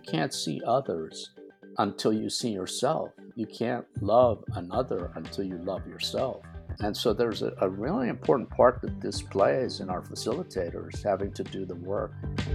can't see others until you see yourself. You can't love another until you love yourself. And so there's a really important part that this plays in our facilitators having to do the work.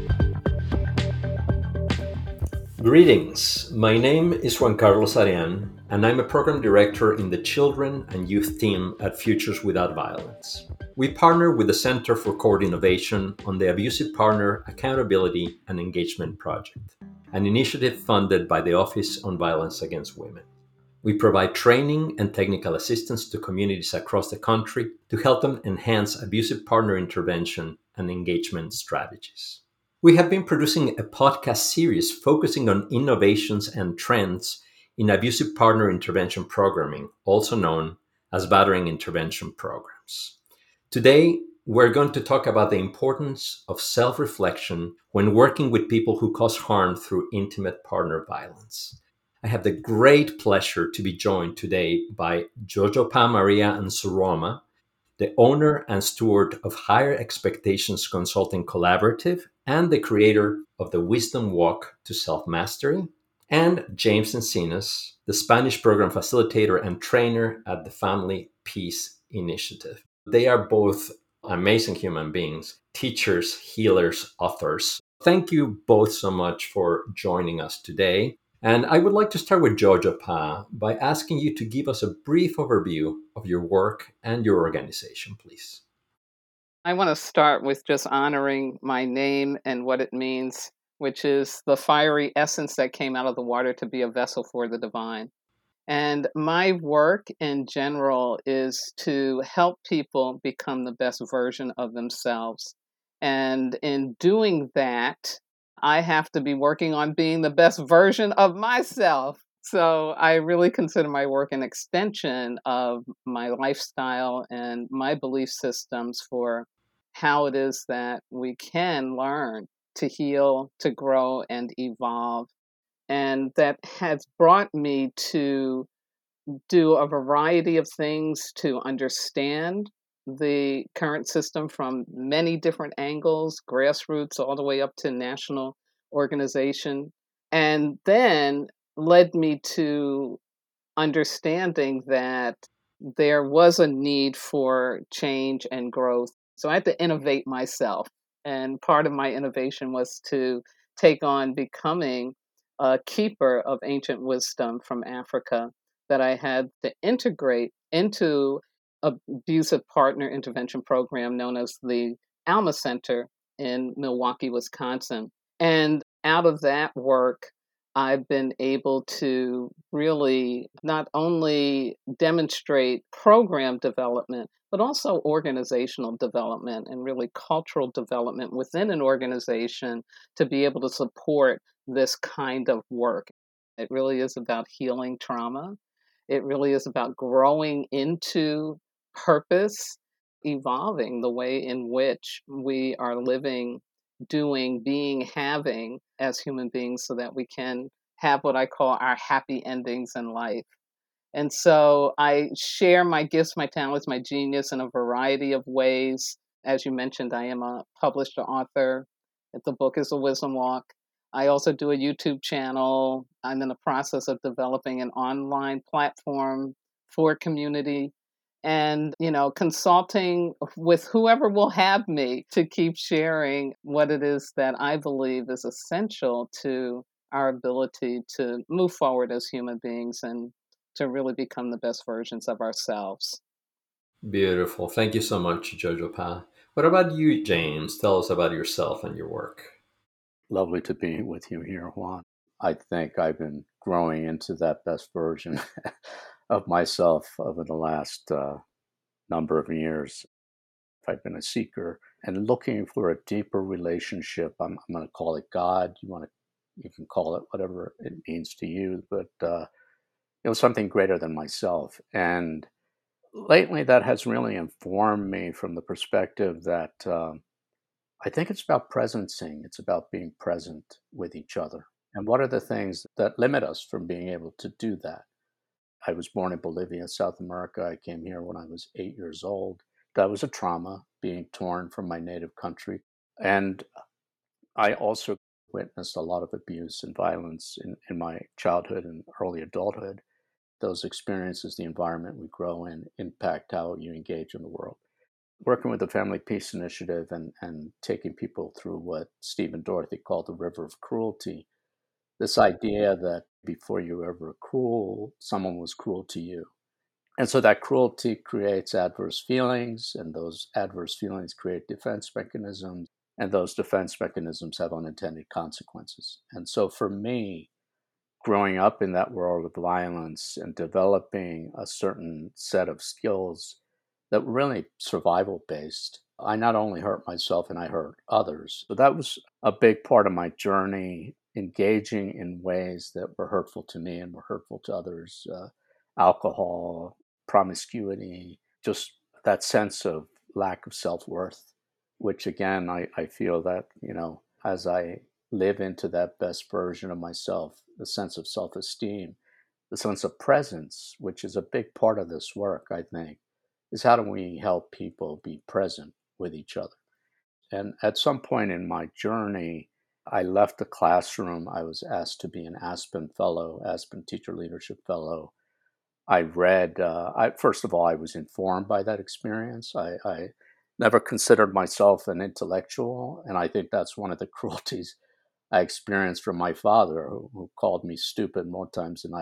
Greetings. My name is Juan Carlos Arian, and I'm a program director in the Children and Youth team at Futures Without Violence. We partner with the Center for Court Innovation on the Abusive Partner Accountability and Engagement Project, an initiative funded by the Office on Violence Against Women. We provide training and technical assistance to communities across the country to help them enhance abusive partner intervention and engagement strategies. We have been producing a podcast series focusing on innovations and trends in abusive partner intervention programming, also known as battering intervention programs. Today, we're going to talk about the importance of self-reflection when working with people who cause harm through intimate partner violence. I have the great pleasure to be joined today by Jojo Pa Maria Ansoroma, the owner and steward of Higher Expectations Consulting Collaborative and the creator of the Wisdom Walk to Self-Mastery, and James Encinas, the Spanish program facilitator and trainer at the Family Peace Initiative. They are both amazing human beings, teachers, healers, authors. Thank you both so much for joining us today. And I would like to start with Jojo Pa by asking you to give us a brief overview of your work and your organization, please. I want to start with just honoring my name and what it means, which is the fiery essence that came out of the water to be a vessel for the divine. And my work in general is to help people become the best version of themselves. And in doing that, I have to be working on being the best version of myself. So I really consider my work an extension of my lifestyle and my belief systems for how it is that we can learn to heal, to grow, and evolve. And that has brought me to do a variety of things to understand the current system from many different angles, grassroots all the way up to national organization, and then led me to understanding that there was a need for change and growth. So I had to innovate myself. And part of my innovation was to take on becoming a keeper of ancient wisdom from Africa that I had to integrate into abusive partner intervention program known as the Alma Center in Milwaukee, Wisconsin. And out of that work, I've been able to really not only demonstrate program development, but also organizational development and really cultural development within an organization to be able to support this kind of work. It really is about healing trauma. It really is about growing into purpose, evolving the way in which we are living, doing, being, having as human beings so that we can have what I call our happy endings in life. And so I share my gifts, my talents, my genius in a variety of ways. As you mentioned, I am a published author. The book is The Wisdom Walk. I also do a YouTube channel. I'm in the process of developing an online platform for community and, consulting with whoever will have me to keep sharing what it is that I believe is essential to our ability to move forward as human beings and to really become the best versions of ourselves. Beautiful. Thank you so much, Jojo Pa. What about you, James? Tell us about yourself and your work. Lovely to be with you here, Juan. I think I've been growing into that best version of myself over the last number of years. I've been a seeker and looking for a deeper relationship. I'm going to call it God. You can call it whatever it means to you, but it was something greater than myself. And lately, that has really informed me from the perspective that I think it's about presencing. It's about being present with each other. And what are the things that limit us from being able to do that? I was born in Bolivia, South America. I came here when I was 8 years old. That was a trauma, being torn from my native country. And I also witnessed a lot of abuse and violence in my childhood and early adulthood. Those experiences, the environment we grow in, impact how you engage in the world. Working with the Family Peace Initiative and taking people through what Steve and Dorothy called the river of cruelty, this idea that before you were ever cruel, someone was cruel to you. And so that cruelty creates adverse feelings, and those adverse feelings create defense mechanisms, and those defense mechanisms have unintended consequences. And so for me, growing up in that world of violence and developing a certain set of skills that were really survival based, I not only hurt myself and I hurt others. So that was a big part of my journey, engaging in ways that were hurtful to me and were hurtful to others. Alcohol, promiscuity, just that sense of lack of self worth, which again, I feel that, as I live into that best version of myself, the sense of self esteem, the sense of presence, which is a big part of this work, I think, is how do we help people be present with each other? And at some point in my journey, I left the classroom. I was asked to be an Aspen Fellow, Aspen Teacher Leadership Fellow. I read, first of all, I was informed by that experience. I never considered myself an intellectual. And I think that's one of the cruelties I experienced from my father, who called me stupid more times than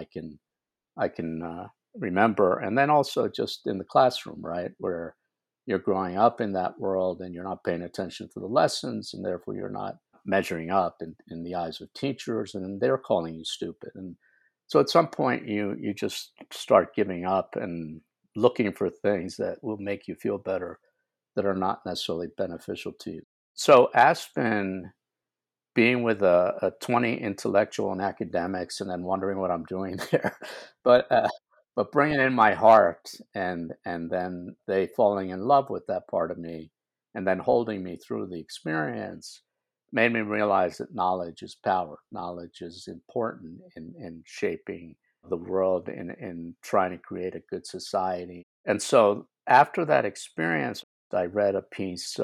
I can remember. And then also just in the classroom, right, where you're growing up in that world and you're not paying attention to the lessons, and therefore you're not measuring up in the eyes of teachers, and they're calling you stupid. And so at some point you just start giving up and looking for things that will make you feel better that are not necessarily beneficial to you. So Aspen, being with a 20 intellectual and academics and then wondering what I'm doing there, but bringing in my heart, and then they falling in love with that part of me and then holding me through the experience made me realize that knowledge is power. Knowledge is important in shaping the world, in trying to create a good society. And so after that experience, I read a piece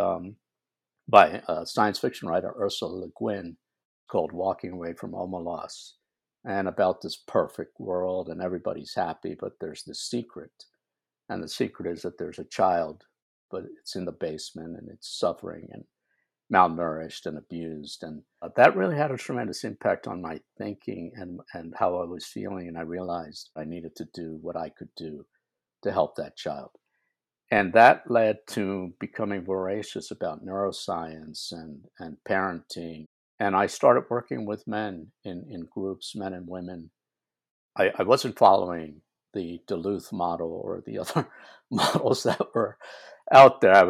by a science fiction writer, Ursula Le Guin, called Walking Away from Omelas, and about this perfect world and everybody's happy, but there's this secret. And the secret is that there's a child, but it's in the basement and it's suffering and malnourished and abused. And that really had a tremendous impact on my thinking and how I was feeling. And I realized I needed to do what I could do to help that child. And that led to becoming voracious about neuroscience and parenting. And I started working with men in groups, men and women. I wasn't following the Duluth model or the other models that were out there.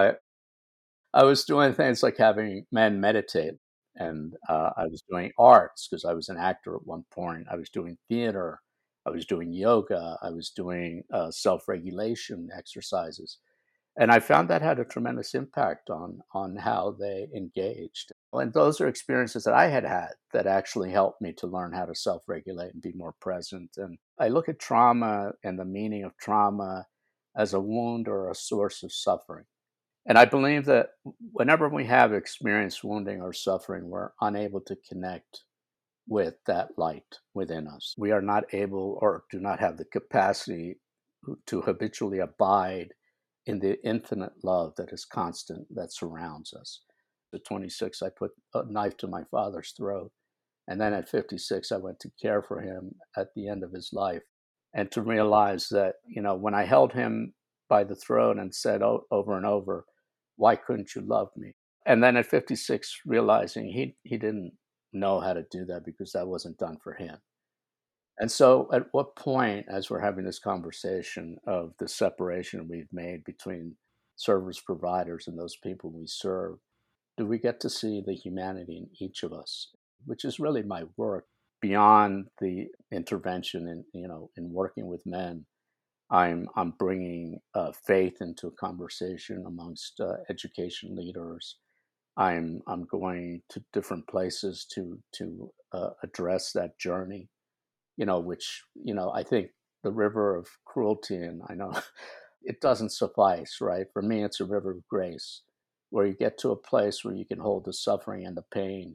I was doing things like having men meditate, and I was doing arts because I was an actor at one point. I was doing theater. I was doing yoga. I was doing self-regulation exercises. And I found that had a tremendous impact on how they engaged. And those are experiences that I had had that actually helped me to learn how to self-regulate and be more present. And I look at trauma and the meaning of trauma as a wound or a source of suffering. And I believe that whenever we have experienced wounding or suffering, we're unable to connect with that light within us. We are not able or do not have the capacity to habitually abide in the infinite love that is constant, that surrounds us. At 26, I put a knife to my father's throat. And then at 56, I went to care for him at the end of his life. And to realize that, when I held him by the throat and said over and over, why couldn't you love me? And then at 56, realizing he didn't know how to do that because that wasn't done for him. And so at what point, as we're having this conversation of the separation we've made between service providers and those people we serve, do we get to see the humanity in each of us, which is really my work beyond the intervention in working with men. I'm bringing faith into a conversation amongst education leaders. I'm going to different places to address that journey, which I think the river of cruelty, and I know it doesn't suffice, right? For me, it's a river of grace, where you get to a place where you can hold the suffering and the pain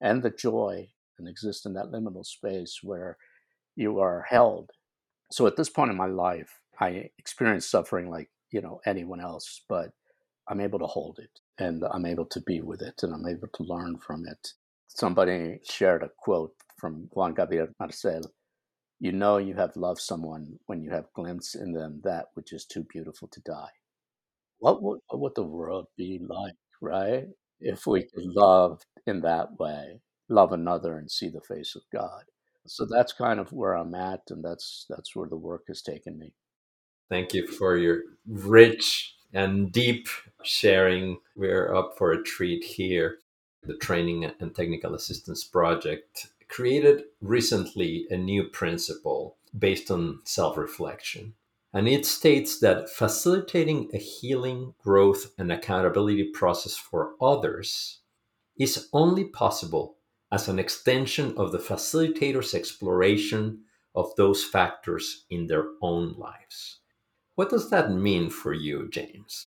and the joy, and exist in that liminal space where you are held. So at this point in my life, I experience suffering like, anyone else, but I'm able to hold it and I'm able to be with it and I'm able to learn from it. Somebody shared a quote from Juan Gabriel Marcel. You know you have loved someone when you have glimpsed in them that which is too beautiful to die. What would the world be like, right? If we could love in that way, love another and see the face of God. So that's kind of where I'm at, and that's where the work has taken me. Thank you for your rich and deep sharing. We're up for a treat here. The Training and Technical Assistance Project created recently a new principle based on self reflection. And it states that facilitating a healing, growth, and accountability process for others is only possible as an extension of the facilitator's exploration of those factors in their own lives. What does that mean for you, James?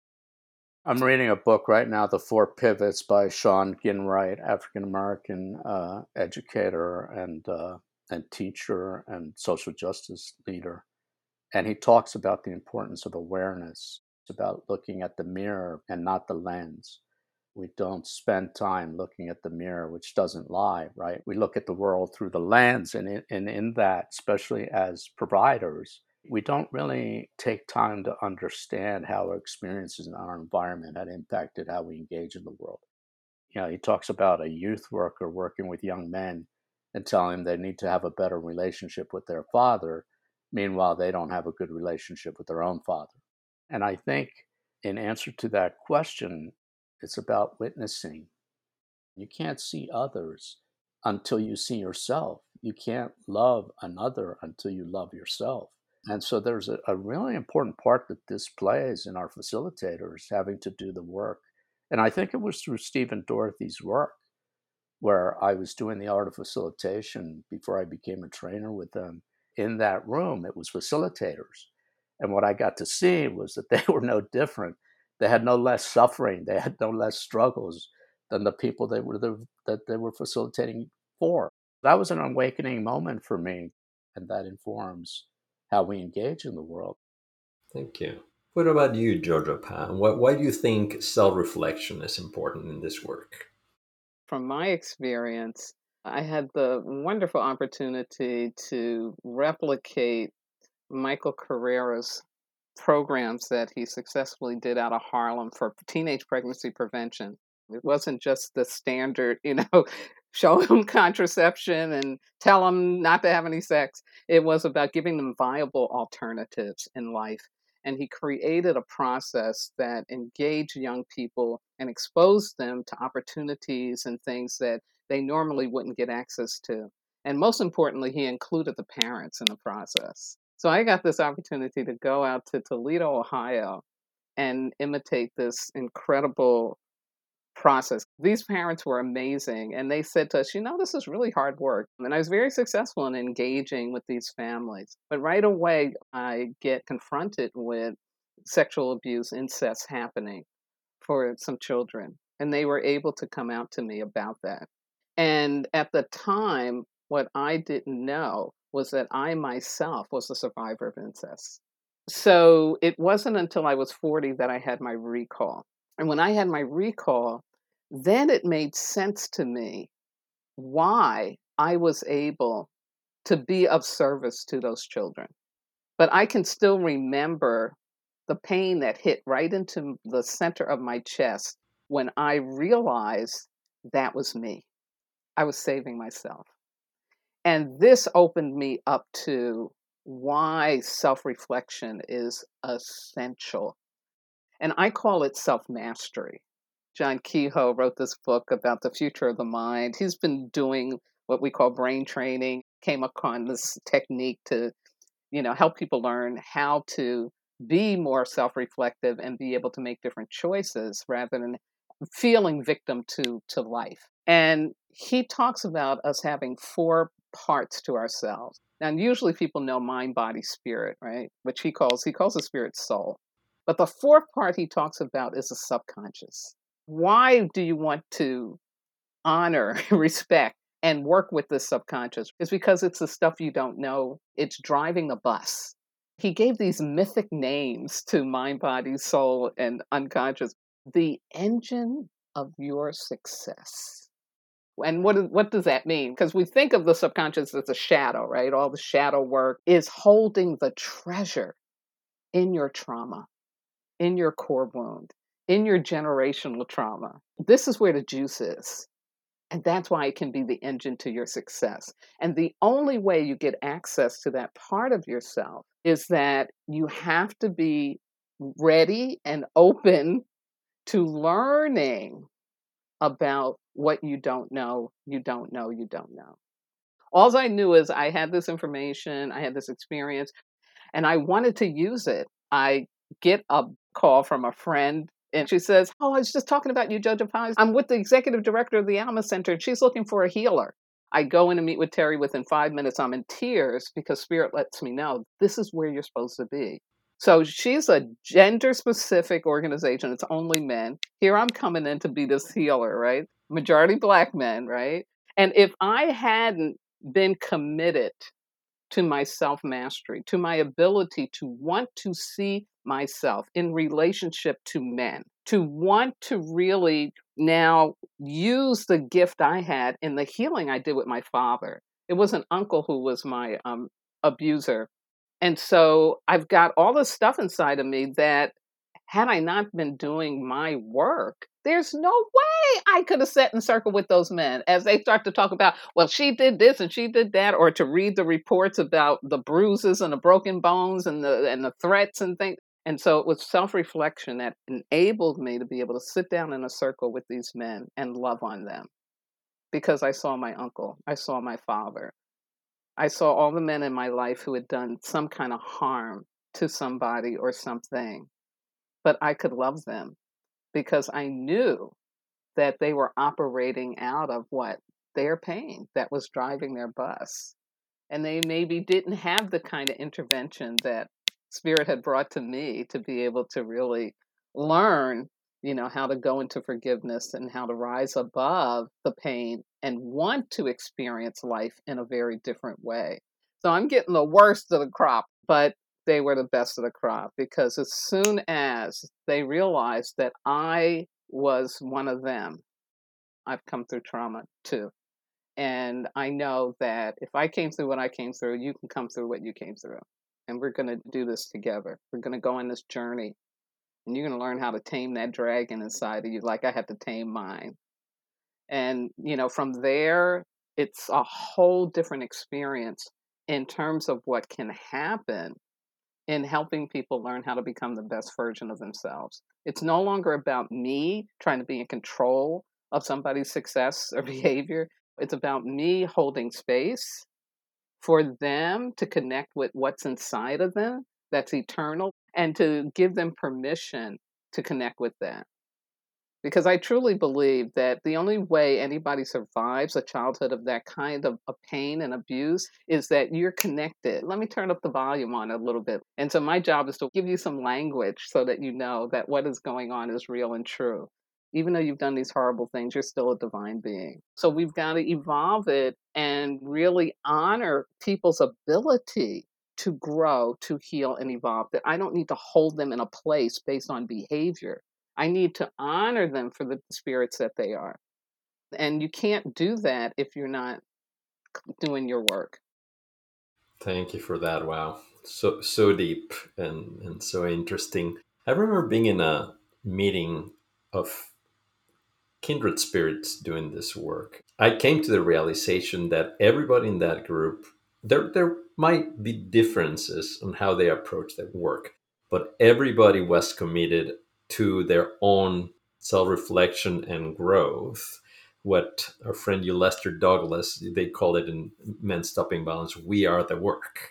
I'm reading a book right now, The Four Pivots by Sean Ginwright, African American educator and teacher and social justice leader. And he talks about the importance of awareness. It's about looking at the mirror and not the lens. We don't spend time looking at the mirror, which doesn't lie, right? We look at the world through the lens, and in that, especially as providers, we don't really take time to understand how our experiences in our environment had impacted how we engage in the world. He talks about a youth worker working with young men and telling them they need to have a better relationship with their father. Meanwhile, they don't have a good relationship with their own father. And I think in answer to that question, it's about witnessing. You can't see others until you see yourself. You can't love another until you love yourself. And so there's a really important part that this plays in our facilitators having to do the work. And I think it was through Stephen Dorothy's work where I was doing the art of facilitation before I became a trainer with them. In that room, it was facilitators. And what I got to see was that they were no different. They had no less suffering, they had no less struggles than the people that they were facilitating for. That was an awakening moment for me, and that informs how we engage in the world. Thank you. What about you, Jojo Pan? Why do you think self reflection is important in this work? From my experience, I had the wonderful opportunity to replicate Michael Carrera's programs that he successfully did out of Harlem for teenage pregnancy prevention. It wasn't just the standard, show them contraception and tell them not to have any sex. It was about giving them viable alternatives in life. And he created a process that engaged young people and exposed them to opportunities and things that they normally wouldn't get access to. And most importantly, he included the parents in the process. So I got this opportunity to go out to Toledo, Ohio, and imitate this incredible process. These parents were amazing. And they said to us, this is really hard work. And I was very successful in engaging with these families. But right away, I get confronted with sexual abuse, incest happening for some children. And they were able to come out to me about that. And at the time, what I didn't know was that I myself was a survivor of incest. So it wasn't until I was 40 that I had my recall. And when I had my recall, then it made sense to me why I was able to be of service to those children. But I can still remember the pain that hit right into the center of my chest when I realized that was me. I was saving myself. And this opened me up to why self reflection is essential. And I call it self mastery. John Kehoe wrote this book about the future of the mind. He's been doing what we call brain training, came upon this technique to, help people learn how to be more self reflective and be able to make different choices rather than feeling victim to life. And he talks about us having four parts to ourselves. And usually people know mind, body, spirit, right? Which he calls the spirit soul. But the fourth part he talks about is the subconscious. Why do you want to honor, respect, and work with the subconscious is because it's the stuff you don't know. It's driving the bus. He gave these mythic names to mind, body, soul, and unconscious. The engine of your success. And what does that mean? Because we think of the subconscious as a shadow, right? All the shadow work is holding the treasure in your trauma, in your core wound, in your generational trauma. This is where the juice is. And that's why it can be the engine to your success. And the only way you get access to that part of yourself is that you have to be ready and open to learning about what you don't know, you don't know, you don't know. All I knew is I had this information, I had this experience, and I wanted to use it. I get a call from a friend, and she says, "Oh, I was just talking about you, Judge Paz. I'm with the executive director of the Alma Center, and she's looking for a healer." I go in and meet with Terry. Within 5 minutes, I'm in tears because Spirit lets me know this is where you're supposed to be. So she's a gender specific organization. It's only men. Here I'm coming in to be this healer, right? Majority Black men, right? And if I hadn't been committed to my self mastery, to my ability to want to see myself in relationship to men, to want to really now use the gift I had in the healing I did with my father. It was an uncle who was my abuser. And so I've got all this stuff inside of me that had I not been doing my work, there's no way I could have sat in circle with those men as they start to talk about, well, she did this and she did that, or to read the reports about the bruises and the broken bones and the threats and things. And so it was self-reflection that enabled me to be able to sit down in a circle with these men and love on them because I saw my uncle, I saw my father, I saw all the men in my life who had done some kind of harm to somebody or something, but I could love them because I knew that they were operating out of what? Their pain that was driving their bus. And they maybe didn't have the kind of intervention that Spirit had brought to me to be able to really learn, how to go into forgiveness and how to rise above the pain and want to experience life in a very different way. So I'm getting the worst of the crop, but they were the best of the crop because as soon as they realized that I was one of them, I've come through trauma too. And I know that if I came through what I came through, you can come through what you came through. And we're going to do this together. We're going to go on this journey. And you're going to learn how to tame that dragon inside of you like I had to tame mine. And, from there, it's a whole different experience in terms of what can happen in helping people learn how to become the best version of themselves. It's no longer about me trying to be in control of somebody's success or behavior. It's about me holding space for them to connect with what's inside of them that's eternal and to give them permission to connect with that. Because I truly believe that the only way anybody survives a childhood of that kind of pain and abuse is that you're connected. Let me turn up the volume on a little bit. And so my job is to give you some language so that you know that what is going on is real and true. Even though you've done these horrible things, you're still a divine being. So we've got to evolve it and really honor people's ability to grow, to heal, and evolve. That I don't need to hold them in a place based on behavior. I need to honor them for the spirits that they are. And you can't do that if you're not doing your work. Thank you for that. Wow. So deep and so interesting. I remember being in a meeting of kindred spirits doing this work. I came to the realization that everybody in that group, there might be differences on how they approach their work, but everybody was committed to their own self-reflection and growth. What our friend Lester Douglas, they call it in Men Stopping Violence, we are the work.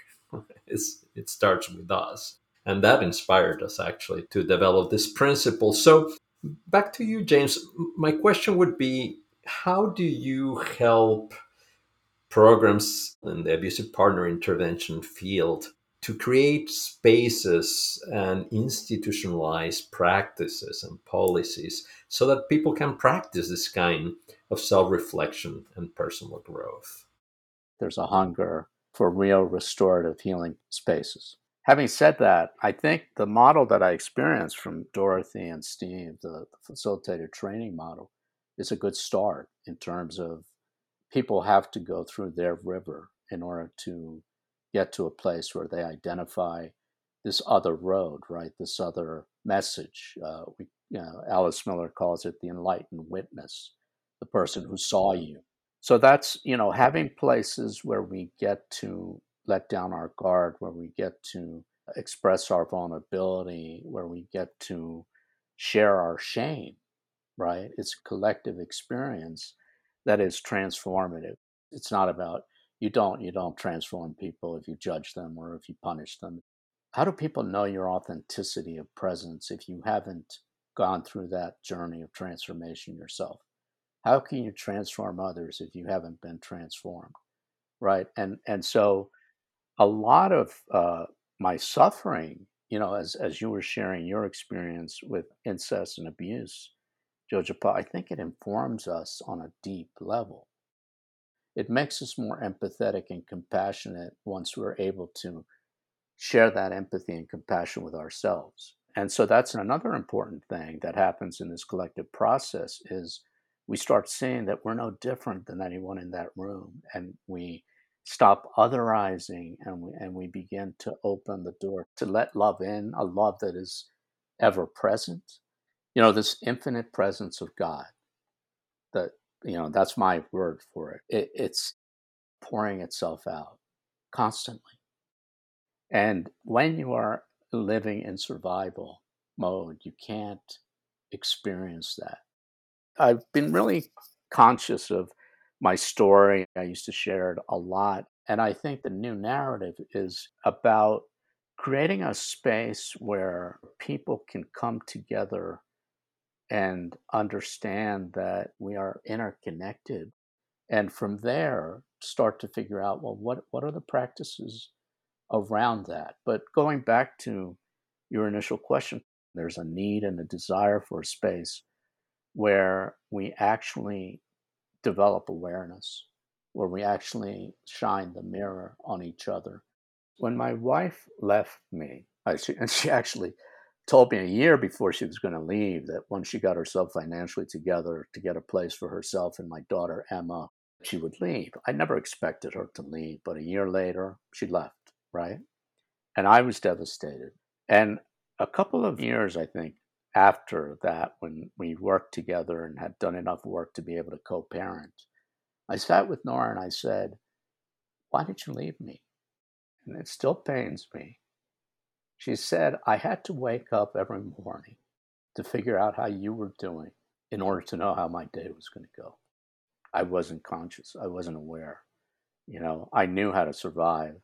It starts with us. And that inspired us actually to develop this principle. So back to you, James. My question would be, how do you help programs in the abusive partner intervention field to create spaces and institutionalize practices and policies so that people can practice this kind of self-reflection and personal growth. There's a hunger for real restorative healing spaces. Having said that, I think the model that I experienced from Dorothy and Steve, the facilitated training model, is a good start in terms of people have to go through their river in order to get to a place where they identify this other road, right? This other message. Alice Miller calls it the enlightened witness, the person who saw you. So that's, having places where we get to let down our guard, where we get to express our vulnerability, where we get to share our shame, right? It's a collective experience that is transformative. It's not about you don't transform people if you judge them or if you punish them. How do people know your authenticity of presence if you haven't gone through that journey of transformation yourself? How can you transform others if you haven't been transformed, right? And so a lot of my suffering, as you were sharing your experience with incest and abuse, Jojo, I think it informs us on a deep level. It makes us more empathetic and compassionate once we're able to share that empathy and compassion with ourselves. And so that's another important thing that happens in this collective process is we start seeing that we're no different than anyone in that room, and we stop otherizing, and we begin to open the door to let love in, a love that is ever present. This infinite presence of God that, that's my word for it's pouring itself out constantly. And when you are living in survival mode, you can't experience that. I've been really conscious of my story. I used to share it a lot. And I think the new narrative is about creating a space where people can come together and understand that we are interconnected. And from there, start to figure out, well, what are the practices around that? But going back to your initial question, there's a need and a desire for a space where we actually develop awareness, where we actually shine the mirror on each other. When my wife left me, and she actually told me a year before she was going to leave that once she got herself financially together to get a place for herself and my daughter Emma, she would leave. I never expected her to leave, but a year later, she left, right? And I was devastated. And a couple of years, I think, after that, when we worked together and had done enough work to be able to co parent, I sat with Nora and I said, "Why did you leave me?" And it still pains me. She said, "I had to wake up every morning to figure out how you were doing in order to know how my day was going to go. I wasn't conscious. I wasn't aware. I knew how to survive,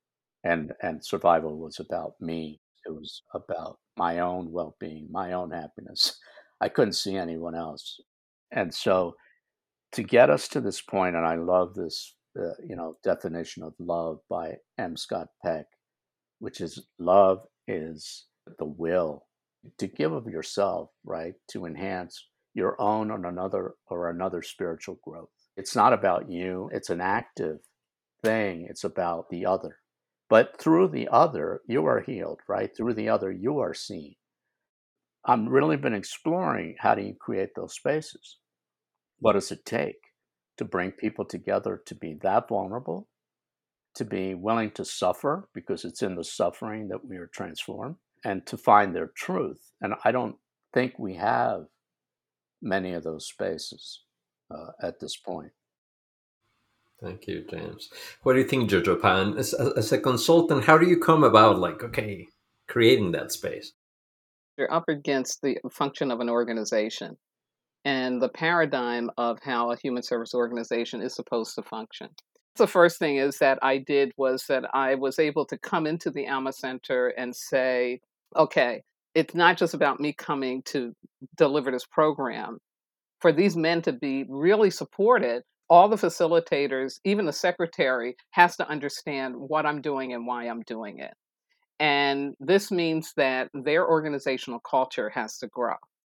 and survival was about me. It was about my own well-being, my own happiness. I couldn't see anyone else. And so to get us to this point, and I love this, definition of love by M. Scott Peck, which is love is the will to give of yourself, right, to enhance your own or another spiritual growth. It's not about you. It's an active thing. It's about the other. But through the other, you are healed, right? Through the other, you are seen. I've really been exploring how do you create those spaces? What does it take to bring people together to be that vulnerable, to be willing to suffer because it's in the suffering that we are transformed, and to find their truth? And I don't think we have many of those spaces at this point. Thank you, James. What do you think, Jojo Pan? As a consultant, how do you come about, creating that space? You're up against the function of an organization and the paradigm of how a human service organization is supposed to function. The first thing is that I did was that I was able to come into the Alma Center and say, okay, it's not just about me coming to deliver this program. For these men to be really supported, all the facilitators, even the secretary, has to understand what I'm doing and why I'm doing it. And this means that their organizational culture has to grow.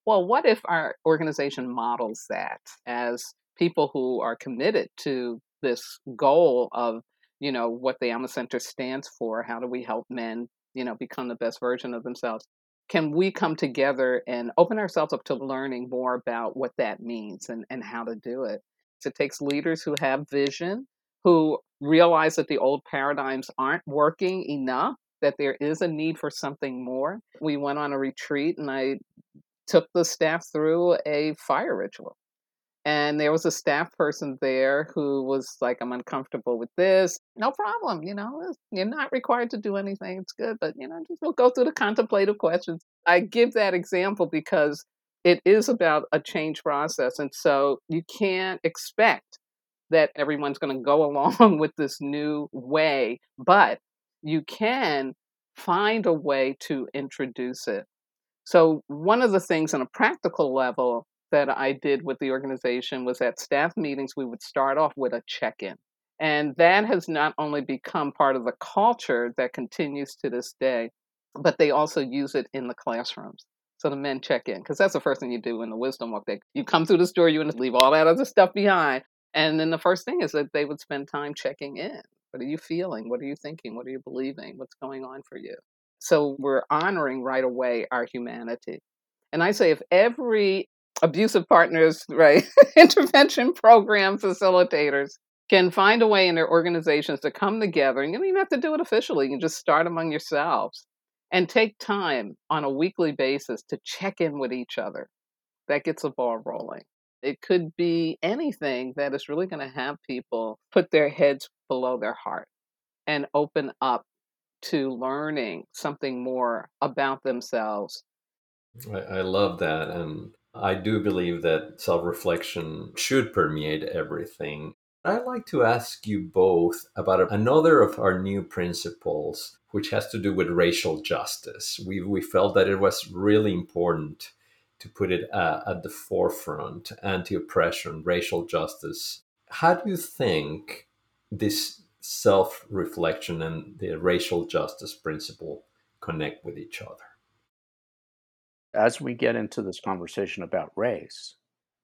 well, what if our organization models that as people who are committed to this goal of, what the Alma Center stands for? How do we help men, become the best version of themselves? Can we come together and open ourselves up to learning more about what that means and how to do it? It takes leaders who have vision, who realize that the old paradigms aren't working enough, that there is a need for something more. We went on a retreat and I took the staff through a fire ritual. And there was a staff person there who was like, I'm uncomfortable with this. No problem. You're not required to do anything. It's good. But, just we'll go through the contemplative questions. I give that example because it is about a change process. And so you can't expect that everyone's going to go along with this new way, but you can find a way to introduce it. So, one of the things on a practical level that I did with the organization was at staff meetings, we would start off with a check in. And that has not only become part of the culture that continues to this day, but they also use it in the classrooms. So the men check in, because that's the first thing you do in the wisdom walk. You come through this door, you want to leave all that other stuff behind. And then the first thing is that they would spend time checking in. What are you feeling? What are you thinking? What are you believing? What's going on for you? So we're honoring right away our humanity. And I say if every abusive partners, right, intervention program facilitators can find a way in their organizations to come together, and you don't even have to do it officially, you can just start among yourselves and take time on a weekly basis to check in with each other. That gets the ball rolling. It could be anything that is really going to have people put their heads below their heart and open up to learning something more about themselves. I love that. And I do believe that self reflection should permeate everything. I'd like to ask you both about another of our new principles, which has to do with racial justice. We felt that it was really important to put it at the forefront: anti oppression, racial justice. How do you think this self reflection and the racial justice principle connect with each other? As we get into this conversation about race,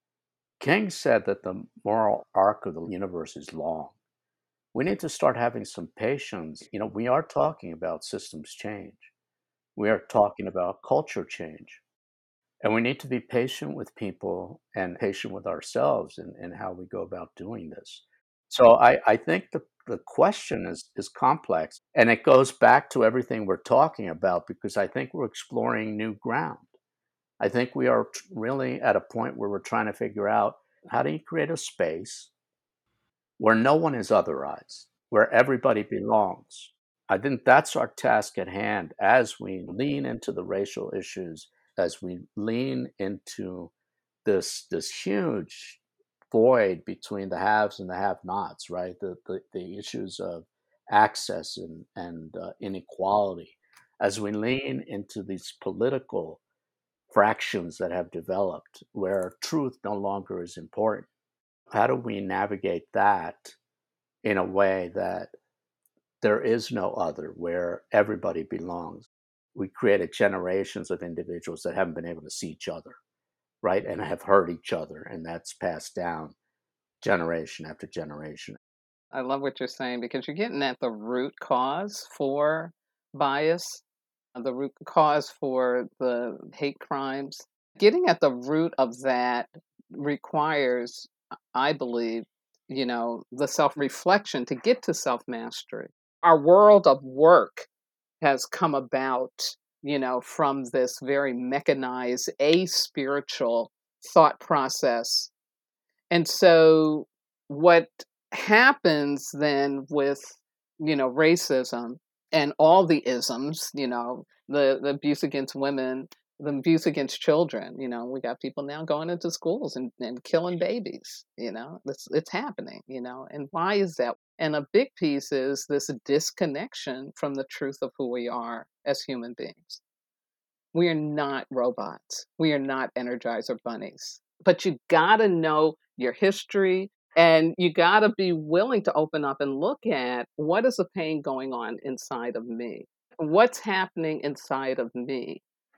King said that the moral arc of the universe is long. We need to start having some patience. We are talking about systems change. We are talking about culture change. And we need to be patient with people and patient with ourselves in how we go about doing this. So I think the question is complex, and it goes back to everything we're talking about because I think we're exploring new ground. I think we are really at a point where we're trying to figure out how do you create a space where no one is otherized, where everybody belongs. I think that's our task at hand as we lean into the racial issues, as we lean into this huge void between the haves and the have-nots, right? The issues of access and inequality, as we lean into these political fractions that have developed where truth no longer is important. How do we navigate that in a way that there is no other, where everybody belongs? We created generations of individuals that haven't been able to see each other, right? And have hurt each other. And that's passed down generation after generation. I love what you're saying because you're getting at the root cause for bias, the root cause for the hate crimes. Getting at the root of that requires, I believe, the self reflection to get to self mastery. Our world of work has come about, from this very mechanized, spiritual thought process. And so, what happens then with, racism and all the isms, the abuse against women, the abuse against children, we got people now going into schools and killing babies, it's happening, and why is that? And a big piece is this disconnection from the truth of who we are as human beings. We are not robots. We are not Energizer bunnies. But you got to know your history and you got to be willing to open up and look at what is the pain going on inside of me? What's happening inside of me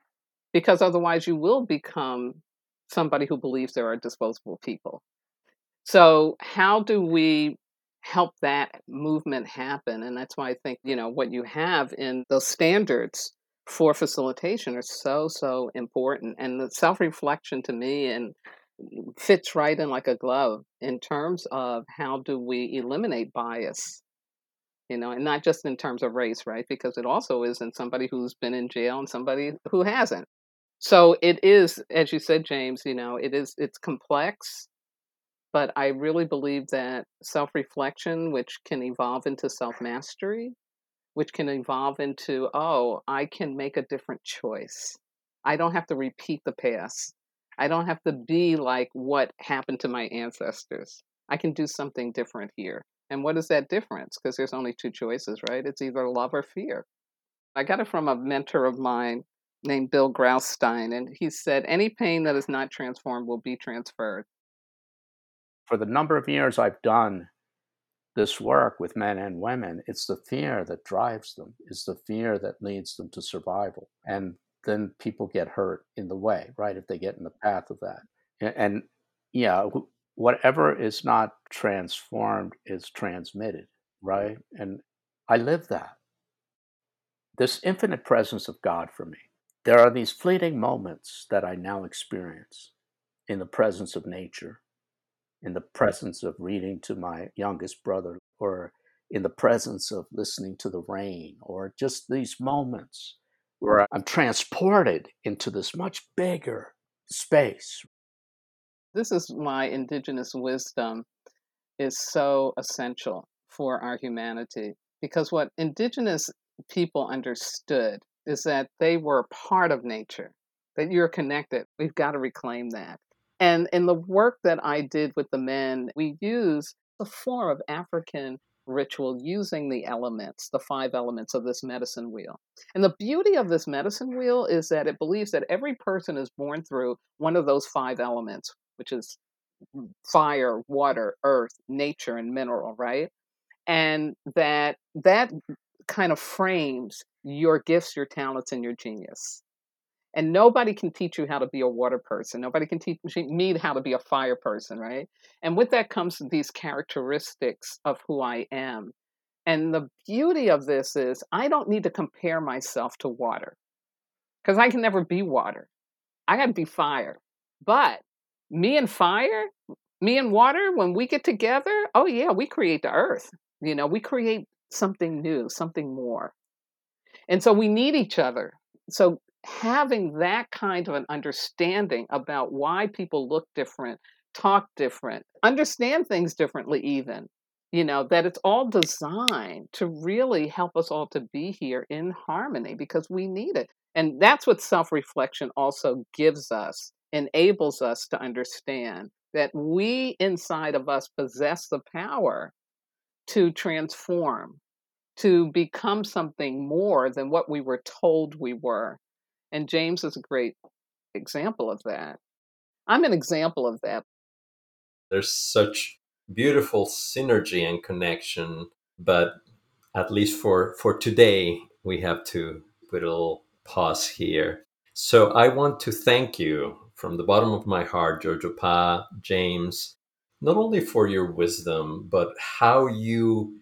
because otherwise you will become somebody who believes there are disposable people. So how do we help that movement happen? And that's why I think, what you have in those standards for facilitation are so, so important. And the self-reflection to me and fits right in like a glove in terms of how do we eliminate bias, and not just in terms of race, right? Because it also is in somebody who's been in jail and somebody who hasn't. So it is, as you said, James, it's complex, but I really believe that self-reflection, which can evolve into self-mastery, which can evolve into, oh, I can make a different choice. I don't have to repeat the past. I don't have to be like what happened to my ancestors. I can do something different here. And what is that difference? Because there's only two choices, right? It's either love or fear. I got it from a mentor of mine named Bill Graustein, and he said, any pain that is not transformed will be transferred. For the number of years I've done this work with men and women, it's the fear that drives them. It's the fear that leads them to survival. And then people get hurt in the way, right? If they get in the path of that. And yeah, whatever is not transformed is transmitted, right? And I live that. This infinite presence of God for me. There are these fleeting moments that I now experience in the presence of nature, in the presence of reading to my youngest brother, or in the presence of listening to the rain, or just these moments where I'm transported into this much bigger space. This is why indigenous wisdom is so essential for our humanity, because what indigenous people understood is that they were part of nature, that you're connected. We've got to reclaim that. And in the work that I did with the men, we use a form of African ritual using the elements, the 5 elements of this medicine wheel. And the beauty of this medicine wheel is that it believes that every person is born through one of those 5 elements, which is fire, water, earth, nature, and mineral, right? And that kind of frames your gifts, your talents, and your genius. And nobody can teach you how to be a water person. Nobody can teach me how to be a fire person, right? And with that comes these characteristics of who I am. And the beauty of this is I don't need to compare myself to water, because I can never be water. I got to be fire. But me and fire, me and water, when we get together, oh yeah, we create the earth. We create something new, something more. And so we need each other. So having that kind of an understanding about why people look different, talk different, understand things differently even, that it's all designed to really help us all to be here in harmony because we need it. And that's what self-reflection also gives us, enables us to understand that we inside of us possess the power to transform, to become something more than what we were told we were. And James is a great example of that. I'm an example of that. There's such beautiful synergy and connection, but at least for today, we have to put a little pause here. So I want to thank you from the bottom of my heart, Jojo Pa, James, not only for your wisdom, but how you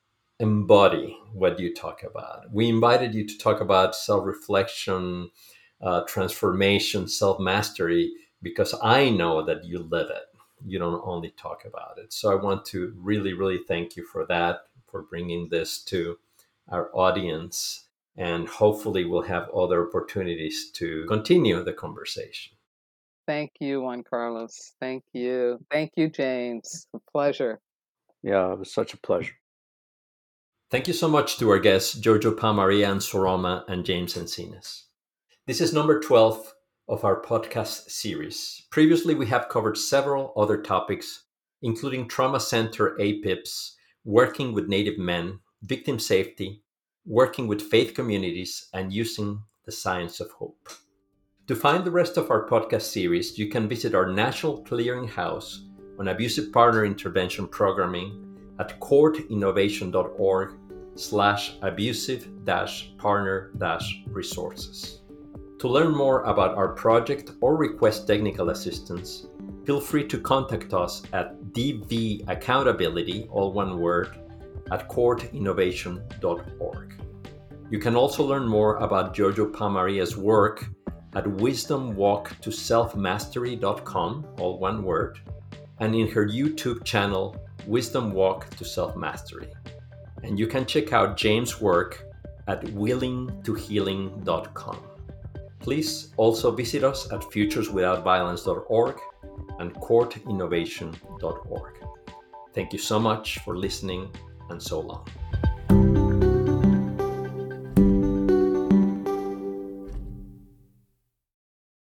embody what you talk about. We invited you to talk about self-reflection, transformation, self-mastery, because I know that you live it. You don't only talk about it. So I want to really, really thank you for that, for bringing this to our audience. And hopefully we'll have other opportunities to continue the conversation. Thank you, Juan Carlos. Thank you. Thank you, James. A pleasure. Yeah, it was such a pleasure. Thank you so much to our guests, Jojo Pa, Maria Ansoroma, and James Encinas. This is number 12 of our podcast series. Previously, we have covered several other topics, including trauma center APIPs, working with Native men, victim safety, working with faith communities, and using the science of hope. To find the rest of our podcast series, you can visit our National Clearinghouse on Abusive Partner Intervention Programming at courtinnovation.org/abusive-partner-resources. To learn more about our project or request technical assistance, feel free to contact us at dvaccountability, all one word, at courtinnovation.org. You can also learn more about Giorgio Pamaria's work at wisdomwalktoselfmastery.com, all one word, and in her YouTube channel, Wisdom Walk to Self-Mastery. And you can check out James' work at willingtohealing.com. Please also visit us at futureswithoutviolence.org and courtinnovation.org. Thank you so much for listening, and so long.